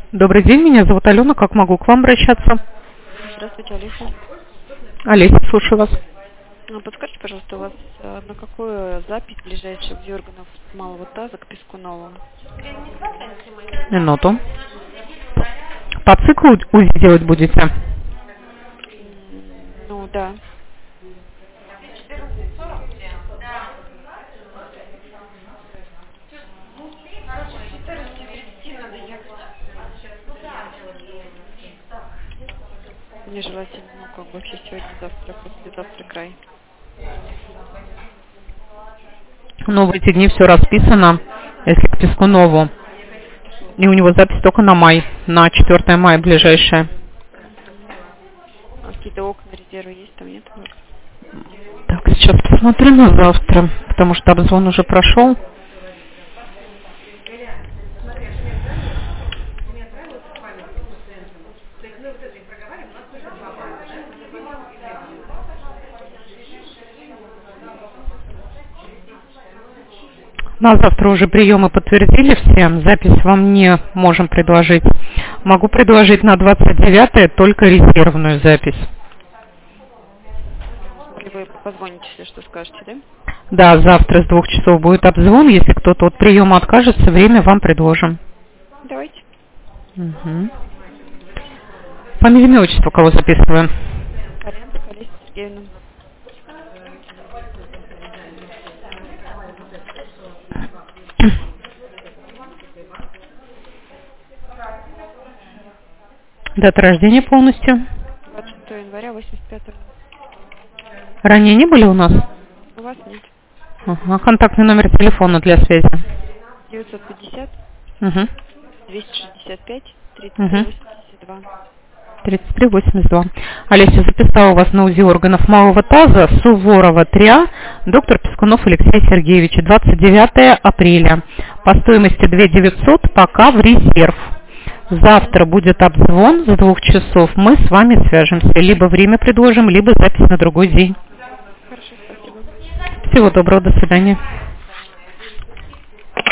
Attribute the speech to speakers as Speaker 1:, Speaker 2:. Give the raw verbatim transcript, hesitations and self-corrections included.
Speaker 1: Добрый день, меня зовут Алена. Как могу к вам обращаться?
Speaker 2: Здравствуйте, Олеся.
Speaker 1: Олеся, слушаю вас.
Speaker 2: Ну, подскажите, пожалуйста, у вас э, на какую запись ближайших органов малого таза к Пискунову?
Speaker 1: Минуту. По циклу УЗИ делать будете?
Speaker 2: М, Ну, да. Мне желательно, ну, как бы вообще сегодня, завтра, послезавтра край.
Speaker 1: Ну, в эти дни все расписано, если к Пискунову. И у него запись только на май, на четвёртое мая ближайшее.
Speaker 2: А какие-то окна резервы есть, там нет?
Speaker 1: Так, сейчас посмотрю на завтра, потому что обзвон уже прошел. На завтра уже приемы подтвердили все, запись вам не можем предложить. Могу предложить на двадцать девятое только резервную запись.
Speaker 2: Или вы позвоните, если что скажете, да?
Speaker 1: Да, завтра с двух часов будет обзвон. Если кто-то от приема откажется, время вам предложим.
Speaker 2: Давайте.
Speaker 1: Угу. Фамилия, имя, отчество, кого записываем?
Speaker 2: Полянская Олеся Сергеевна.
Speaker 1: Дата рождения полностью.
Speaker 2: двадцать шестого января восемьдесят пятого.
Speaker 1: Ранее не были у нас?
Speaker 2: У вас нет.
Speaker 1: Ага. Контактный номер телефона для связи.
Speaker 2: девятьсот пятьдесят
Speaker 1: Угу.
Speaker 2: двести шестьдесят пять тридцать
Speaker 1: Угу.
Speaker 2: восемьдесят два.
Speaker 1: тридцать три восемьдесят два. Олеся, записала вас на УЗИ органов малого таза, Суворова три А, доктор Пискунов Алексей Сергеевич, двадцать девятое апреля. По стоимости две тысячи девятьсот, пока в резерв. Завтра будет обзвон с двух часов, мы с вами свяжемся. Либо время предложим, либо запись на другой день.
Speaker 2: Хорошо, спасибо.
Speaker 1: Всего доброго, до свидания.